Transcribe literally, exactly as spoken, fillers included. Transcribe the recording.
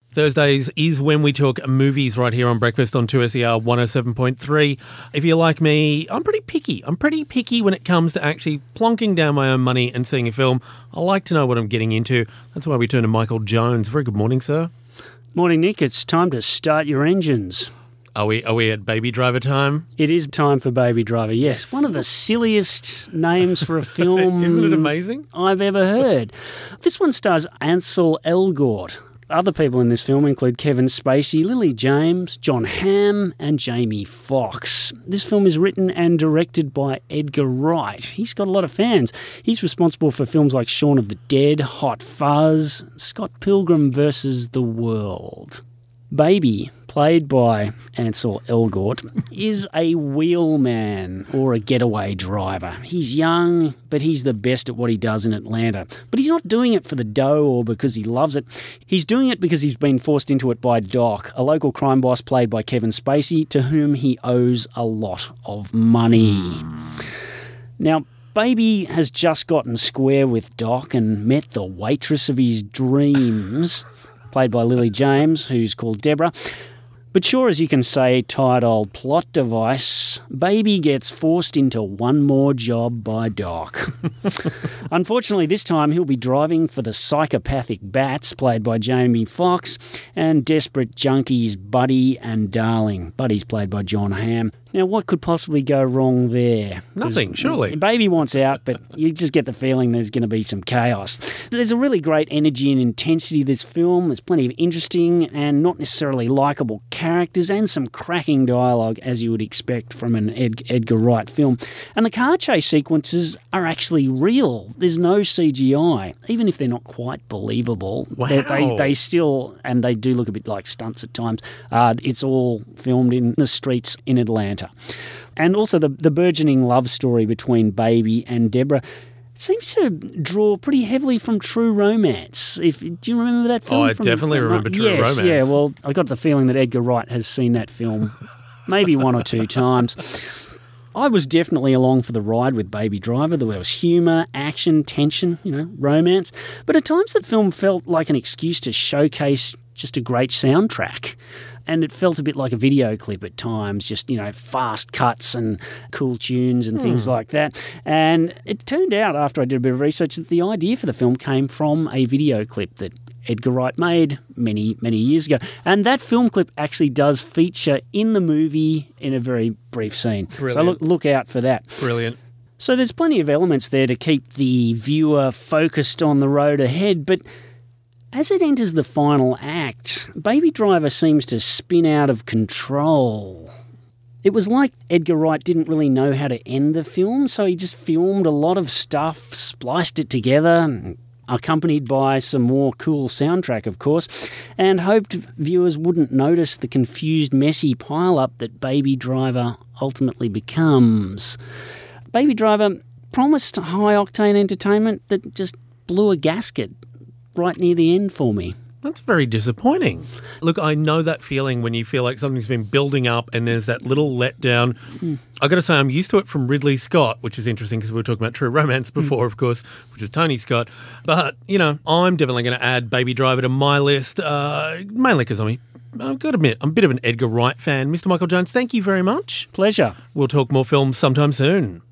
Thursdays is when we talk movies right here on Breakfast on two S E R one oh seven point three. If you're like me, I'm pretty picky. I'm pretty picky when it comes to actually plonking down my own money and seeing a film. I like to know what I'm getting into. That's why we turn to Michael Jones. Very good morning, sir. Morning, Nick. It's time to start your engines. Are we are we at Baby Driver time? It is time for Baby Driver, yes. Yes. One of the silliest names for a film Isn't it amazing? I've ever heard. This one stars Ansel Elgort. Other people in this film include Kevin Spacey, Lily James, John Hamm, and Jamie Foxx. This film is written and directed by Edgar Wright. He's got a lot of fans. He's responsible for films like Shaun of the Dead, Hot Fuzz, Scott Pilgrim versus the World. Baby, played by Ansel Elgort, is a wheelman or a getaway driver. He's young, but he's the best at what he does in Atlanta. But he's not doing it for the dough or because he loves it. He's doing it because he's been forced into it by Doc, a local crime boss played by Kevin Spacey, to whom he owes a lot of money. Now, Baby has just gotten square with Doc and met the waitress of his dreams, played by Lily James, who's called Deborah. But sure as you can say, tired old plot device, Baby gets forced into one more job by Doc. Unfortunately, this time he'll be driving for the psychopathic Bats, played by Jamie Foxx, and desperate junkies Buddy and Darling. Buddy's played by John Hamm. Now, what could possibly go wrong there? Nothing, surely. Baby wants out, but you just get the feeling there's going to be some chaos. There's a really great energy and intensity to this film. There's plenty of interesting and not necessarily likeable characters and some cracking dialogue, as you would expect from an Ed- Edgar Wright film. And the car chase sequences are actually real. There's no C G I, even if they're not quite believable. Wow. They, they, they still, and they do look a bit like stunts at times. Uh, it's all filmed in the streets in Atlanta. And also the, the burgeoning love story between Baby and Deborah seems to draw pretty heavily from True Romance. If Do you remember that film? Oh, I from, definitely from, remember True yes, Romance. Yeah, well, I got the feeling that Edgar Wright has seen that film maybe one or two times. I was definitely along for the ride with Baby Driver. There was humour, action, tension, you know, romance. But at times the film felt like an excuse to showcase just a great soundtrack. And it felt a bit like a video clip at times, just, you know, fast cuts and cool tunes and things like that. And it turned out, after I did a bit of research, that the idea for the film came from a video clip that Edgar Wright made many, many years ago. And that film clip actually does feature in the movie in a very brief scene. Brilliant. So look, look out for that. Brilliant. So there's plenty of elements there to keep the viewer focused on the road ahead, but as it enters the final act, Baby Driver seems to spin out of control. It was like Edgar Wright didn't really know how to end the film, so he just filmed a lot of stuff, spliced it together, accompanied by some more cool soundtrack, of course, and hoped viewers wouldn't notice the confused, messy pile-up that Baby Driver ultimately becomes. Baby Driver promised high-octane entertainment that just blew a gasket right near the end for me. That's very disappointing. Look, I know that feeling when you feel like something's been building up and there's that little letdown. Mm. I got to say, I'm used to it from Ridley Scott, which is interesting because we were talking about True Romance before, mm. of course, which is Tony Scott. But, you know, I'm definitely going to add Baby Driver to my list, uh, mainly because, I mean, I've got to admit, I'm a bit of an Edgar Wright fan. Mister Michael Jones, thank you very much. Pleasure. We'll talk more films sometime soon.